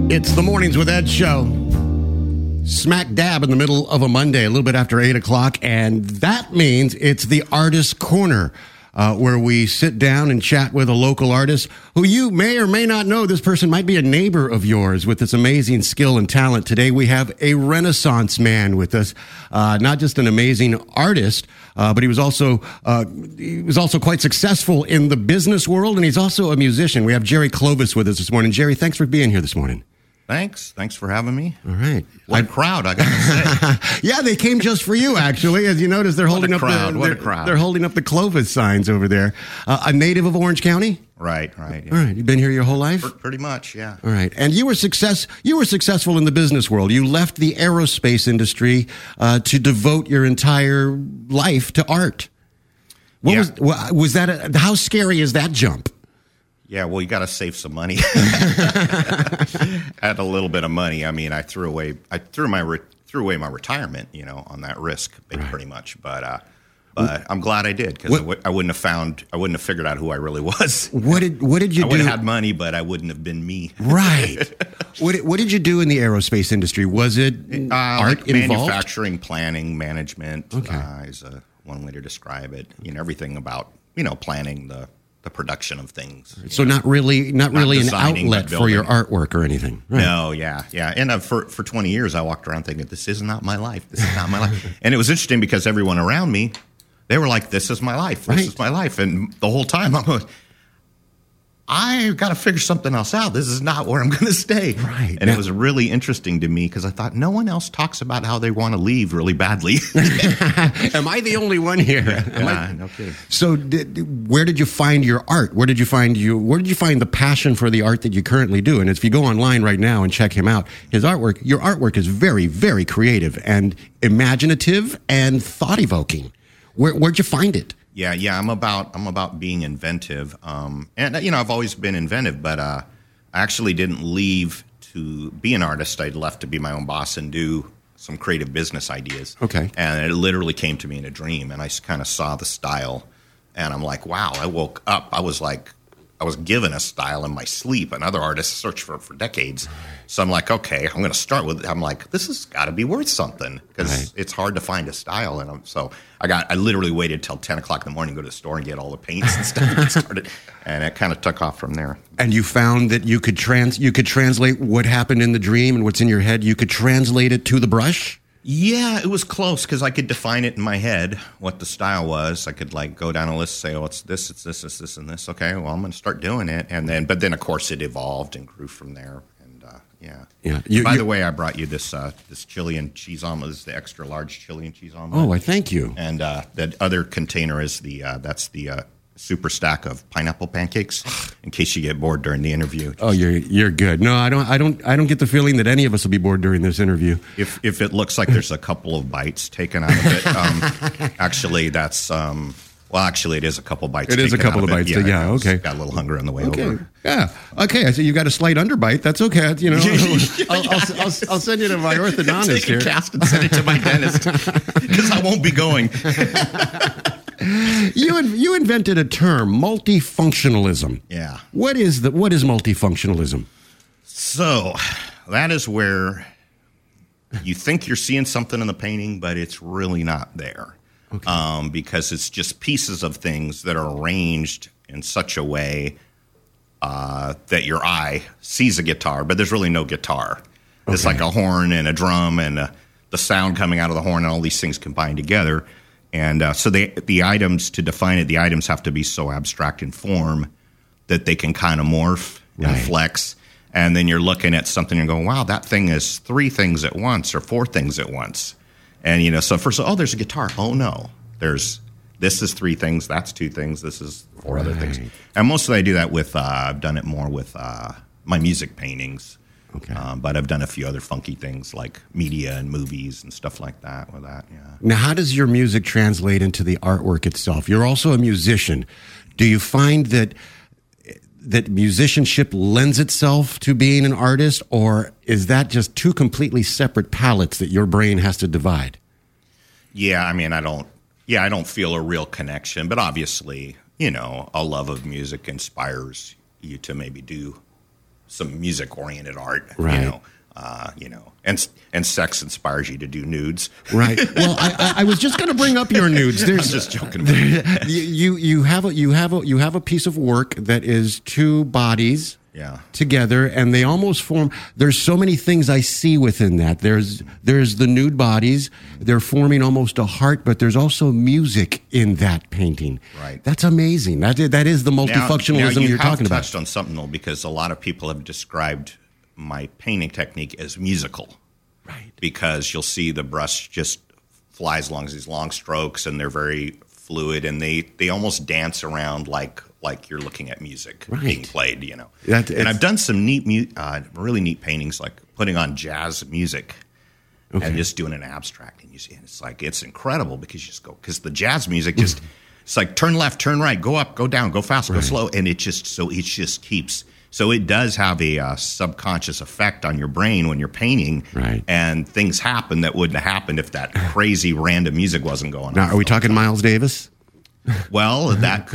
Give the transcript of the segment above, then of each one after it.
It's the Mornings with Ed show. Smack dab in the middle of a Monday, a little bit after 8 o'clock, and that means it's the Artist Corner, where we sit down and chat with a local artist who you may or may not know. This person might be a neighbor of yours with this amazing skill and talent. Today we have a Renaissance man with us, not just an amazing artist, but he was also quite successful in the business world, and he's also a musician. We have Jerry Clovis with us this morning. Jerry, thanks for being here this morning. Thanks for having me. All right. What a crowd, I gotta say. Yeah, they came just for you, actually. As you notice, they're holding up They're holding up the Clovis signs over there. A native of Orange County? Right. Yeah. All right. You've been here your whole life? Pretty much, yeah. All right. And you were successful in the business world. You left the aerospace industry to devote your entire life to art. Was that how scary is that jump? Yeah, well, you got to save some money. I had a little bit of money. I mean, I threw away my retirement, on that risk, pretty much. But I'm glad I did, because I wouldn't have figured out who I really was. What did you do? I would have had money, but I wouldn't have been me. Right. What did you do in the aerospace industry? Was it art involved? Manufacturing, planning, management. Okay. Is one way to describe it. Everything about planning the production of things. So not really an outlet for your artwork or anything. Right. No, yeah. And for 20 years, I walked around thinking, this is not my life. This is not my life. And it was interesting because everyone around me, they were like, this is my life. This is my life. And the whole time I'm going, I got to figure something else out. This is not where I'm going to stay. Right. And it was really interesting to me because I thought no one else talks about how they want to leave really badly. Am I the only one here? Yeah, no kidding. So where did you find your art? Where did you find the passion for the art that you currently do? And if you go online right now and check him out, your artwork is very, very creative and imaginative and thought-evoking. Where'd you find it? Yeah. I'm about being inventive, and I've always been inventive, but I actually didn't leave to be an artist. I'd left to be my own boss and do some creative business ideas. Okay, and it literally came to me in a dream, and I kind of saw the style, and I'm like, wow! I woke up, I was given a style in my sleep, and other artists searched for it for decades. So I'm like, okay, I'm going to start with it. I'm like, this has got to be worth something because it's hard to find a style. And so I literally waited till 10 o'clock in the morning, go to the store and get all the paints and stuff and started. And it kind of took off from there. And you found that you could translate what happened in the dream and what's in your head. You could translate it to the brush? Yeah, it was close because I could define it in my head what the style was. I could go down a list and say, oh, it's this, and this. Okay, well, I'm going to start doing it. But then, of course, it evolved and grew from there. Yeah. By the way, I brought you this chili and cheese omelet. This is the extra large chili and cheese omelet. Oh, I thank you. And that other container is the super stack of pineapple pancakes. In case you get bored during the interview. Oh, you're good. No, I don't get the feeling that any of us will be bored during this interview. If it looks like there's a couple of bites taken out of it, actually that's. Actually, it is a couple bites. It is a couple of bites. Yeah, okay. Got a little hunger on the way over. Yeah. Okay. So you got a slight underbite. That's okay. I'll send you to my orthodontist here. Take a cast and send it to my dentist because I won't be going. You invented a term, multifunctionalism. Yeah. What is multifunctionalism? So that is where you think you're seeing something in the painting, but it's really not there. Okay. Because it's just pieces of things that are arranged in such a way that your eye sees a guitar, but there's really no guitar. Okay. It's like a horn and a drum and the sound coming out of the horn and all these things combined together. And so the items, to define it, the items have to be so abstract in form that they can kind of morph and flex. And then you're looking at something and going, wow, that thing is 3 things at once or 4 things at once. And, so first, there's a guitar. Oh, no. This is 3 things. That's 2 things. This is 4 other things. And mostly I do that with, I've done it more with my music paintings. Okay. But I've done a few other funky things like media and movies and stuff like that with that, yeah. Now, how does your music translate into the artwork itself? You're also a musician. Do you find that musicianship lends itself to being an artist, or is that just 2 completely separate palettes that your brain has to divide? Yeah, I mean, I don't feel a real connection, but obviously, a love of music inspires you to maybe do some music oriented art, Right. And sex inspires you to do nudes. Right. Well, I was just going to bring up your nudes. I'm just joking. About it. You have a piece of work that is two bodies together, and they almost form. There's so many things I see within that. There's the nude bodies. They're forming almost a heart, but there's also music in that painting. Right. That's amazing. That is the multifunctionalism now you're talking have about. touched on something though, because a lot of people have described my painting technique as musical. Right. Because you'll see the brush just flies along these long strokes, and they're very fluid, and they almost dance around like you're looking at music being played, And I've done some really neat paintings, like putting on jazz music and just doing an abstract, and you see, and it's incredible because you just go, because the jazz music just it's like turn left, turn right, go up, go down, go fast, go slow, and it just keeps. So it does have a subconscious effect on your brain when you're painting, and things happen that wouldn't have happened if that crazy random music wasn't going on. Now, are we talking Miles Davis? Well,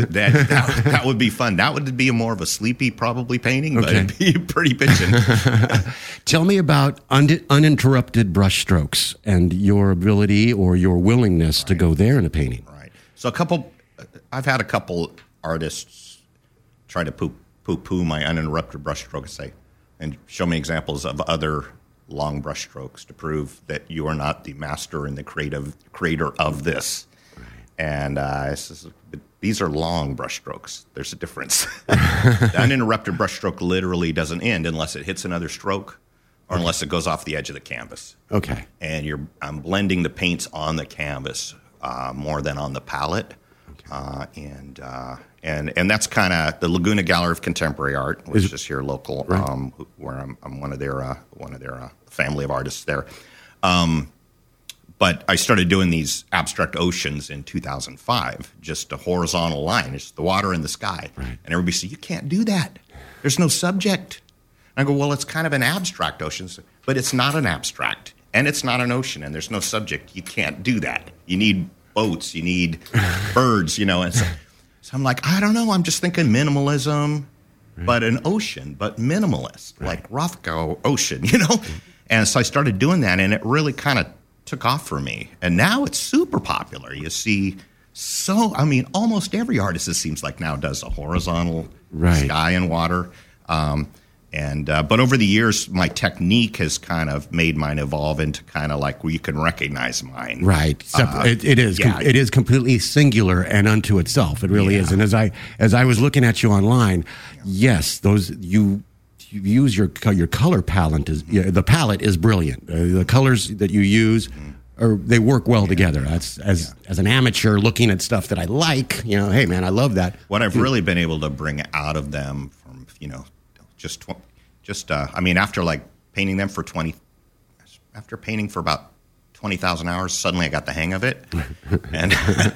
that would be fun. That would be more of a sleepy probably painting, but it'd be pretty bitchin'. Tell me about uninterrupted brush strokes and your ability or your willingness to go there in a painting. Right. So I've had a couple artists try to poo-poo my uninterrupted brush strokes and show me examples of other long brush strokes to prove that you are not the master and the creator of this. And these are long brush strokes. There's a difference. The uninterrupted brush stroke literally doesn't end unless it hits another stroke or unless it goes off the edge of the canvas. Okay. And I'm blending the paints on the canvas more than on the palette. And that's kind of the Laguna Gallery of Contemporary Art, which is here local, where I'm one of their family of artists there. But I started doing these abstract oceans in 2005, just a horizontal line. It's the water and the sky. Right. And everybody said, you can't do that. There's no subject. And I go, well, it's kind of an abstract ocean, but it's not an abstract. And it's not an ocean, and there's no subject. You can't do that. You need boats. You need birds, And so I'm like, I don't know. I'm just thinking minimalism, but an ocean, but minimalist, like Rothko ocean, And so I started doing that, and it really kind of took off for me. And now it's super popular. You see, almost every artist, it seems like now, does a horizontal sky and water. But over the years, my technique has kind of made mine evolve into kind of like where you can recognize mine. Right. It is. It is completely singular and unto itself. It really is. And as I was looking at you online, yes, you use your color palette. The palette is brilliant. The colors that you use, they work well together. That's as an amateur looking at stuff that I like. Hey man, I love that. What I've really been able to bring out of them from after like painting them after painting for about 20,000 hours, suddenly I got the hang of it. And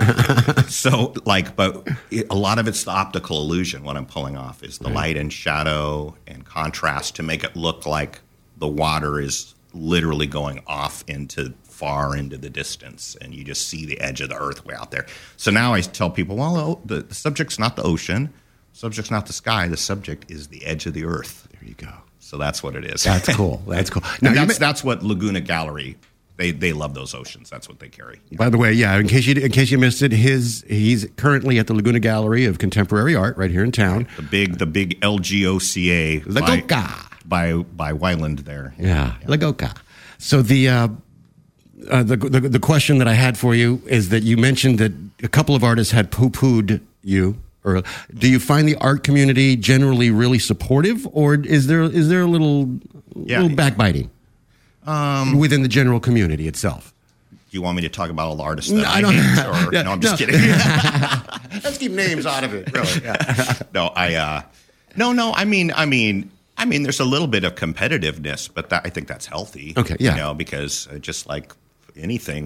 but a lot of it's the optical illusion. What I'm pulling off is the light and shadow and contrast to make it look like the water is literally going off far into the distance, and you just see the edge of the earth way out there. So now I tell people, well, the subject's not the ocean, the subject's not the sky, the subject is the edge of the earth. There you go. So that's what it is. That's cool. That's cool. Now, that's what Laguna Gallery. They love those oceans. That's what they carry. By the way, in case you missed it, he's currently at the Laguna Gallery of Contemporary Art right here in town. The big LGOCA Lagoca by Wyland there. Yeah. Lagoca. So the question that I had for you is that you mentioned that a couple of artists had poo-pooed you. Or do you find the art community generally really supportive, or is there a little backbiting within the general community itself? Do you want me to talk about all the artists that I hate? No, I'm just kidding. Let's keep names out of it. Really? Yeah. No. I mean, there's a little bit of competitiveness, but I think that's healthy. Okay. Yeah. Because just like anything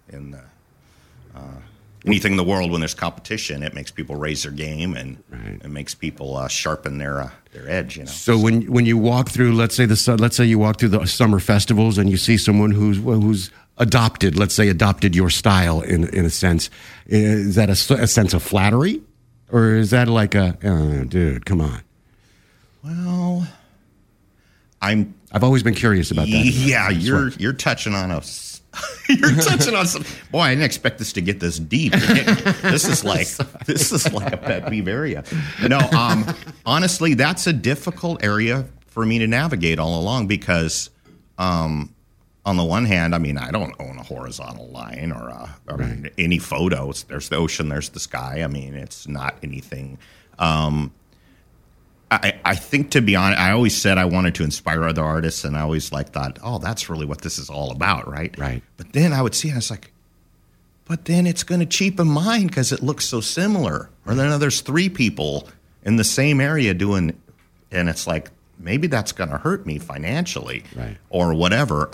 anything in the world, when there's competition, it makes people raise their game and it makes people sharpen their edge. So when you walk through, let's say you walk through the summer festivals and you see someone who's adopted your style in a sense, is that a sense of flattery, or is that like dude, come on? Well, I've always been curious about that. Yeah, you're touching on you're touching on some. Boy, I didn't expect this to get this deep. This is like a pet peeve area. No, honestly, that's a difficult area for me to navigate all along because, on the one hand, I mean, I don't own a horizontal line or any photos. There's the ocean, there's the sky. I mean, it's not anything. I think, to be honest, I always said I wanted to inspire other artists, and I always thought, oh, that's really what this is all about, right? Right. But then I would see it, and I was like, but then it's going to cheapen mine because it looks so similar. Or then there's 3 people in the same area doing, and it's like, maybe that's going to hurt me financially, right, or whatever.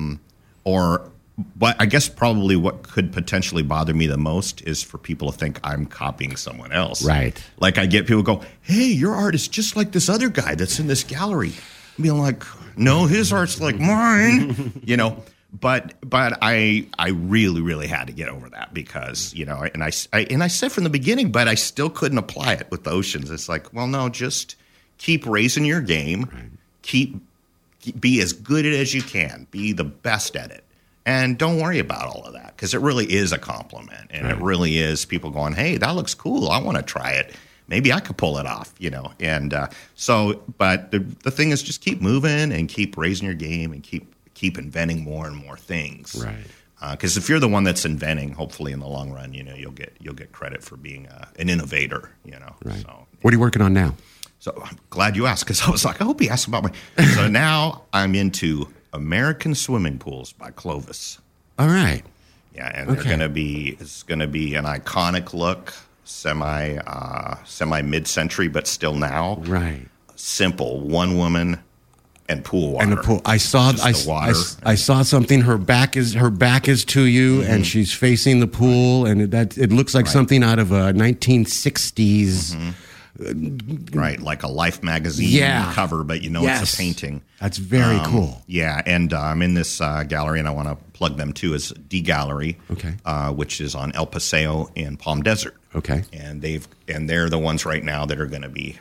But I guess probably what could potentially bother me the most is for people to think I'm copying someone else. Right. Like I get people go, hey, your art is just like this other guy that's in this gallery. Being like, no, his art's like mine, But I really, really had to get over that because, and I said from the beginning, but I still couldn't apply it with the oceans. It's like, well, no, just keep raising your game. Right. Be as good at it as you can. Be the best at it. And don't worry about all of that because it really is a compliment. And it really is people going, hey, that looks cool. I want to try it. Maybe I could pull it off, And but the thing is just keep moving and keep raising your game and keep inventing more and more things. Right. Because if you're the one that's inventing, hopefully in the long run, you'll get credit for being an innovator, Right. So, what are you working on now? So I'm glad you asked because I was like, I hope he asked about So now I'm into American Swimming Pools by Clovis. All right. Yeah, and it's going to be an iconic look, semi mid-century, but still now. Right. Simple, one woman and pool water. And the pool. I saw something. Her back is to you, and she's facing the pool, and it looks like something out of a 1960s. Right, like a Life magazine cover, but it's a painting. That's very cool. Yeah, and I'm in this gallery, and I want to plug them too as D Gallery, which is on El Paseo in Palm Desert. Okay, and they're the ones right now that are going to be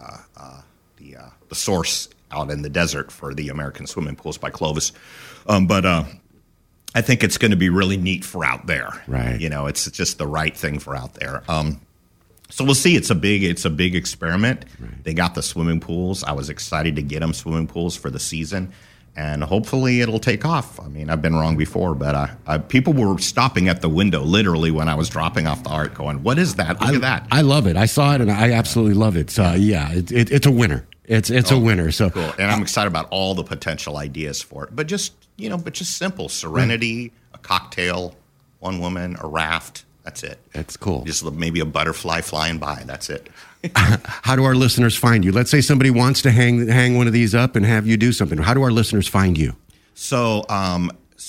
the source out in the desert for the American Swimming Pools by Clovis. But I think it's going to be really neat for out there. Right, it's just the right thing for out there. So we'll see. It's a big experiment. Right. They got the swimming pools. I was excited to get them swimming pools for the season, and hopefully it'll take off. I mean, I've been wrong before, but people were stopping at the window literally when I was dropping off the art, going, "What is that? Look at that!" I love it. I saw it, and I absolutely love it. So it's a winner. It's a winner. So cool, and I'm excited about all the potential ideas for it. But just simple serenity, a cocktail, one woman, a raft. That's it. That's cool. Just maybe a butterfly flying by. That's it. How do our listeners find you? Let's say somebody wants to hang one of these up and have you do something. How do our listeners find you? So my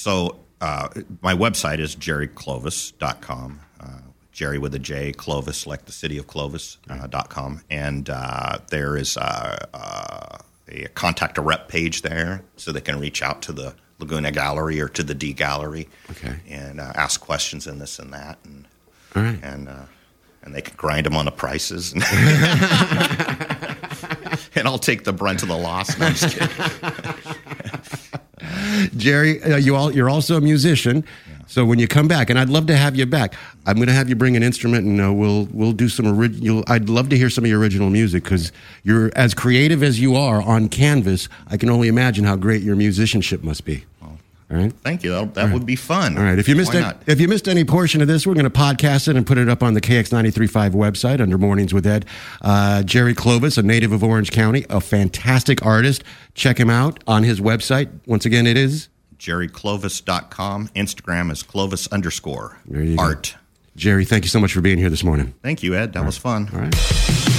website is jerryclovis.com. Jerry with a J, Clovis, like the city of Clovis, .com. And there is a contact a rep page there so they can reach out to the Laguna Gallery or to the D Gallery, and ask questions and this and that, and all right, and they can grind them on the prices, and, and I'll take the brunt of the loss. No, I'm just kidding. Jerry, you're also a musician. So when you come back, and I'd love to have you back, I'm going to have you bring an instrument, and we'll do some original. I'd love to hear some of your original music because you're as creative as you are on canvas. I can only imagine how great your musicianship must be. All right. Thank you. That would be fun. All right. If you missed any portion of this, we're going to podcast it and put it up on the KX93.5 website under Mornings with Ed. Jerry Clovis, a native of Orange County, a fantastic artist. Check him out on his website. Once again, it is jerryclovis.com. Instagram is Clovis_art. Jerry, thank you so much for being here this morning. Thank you, Ed. That was fun. All right.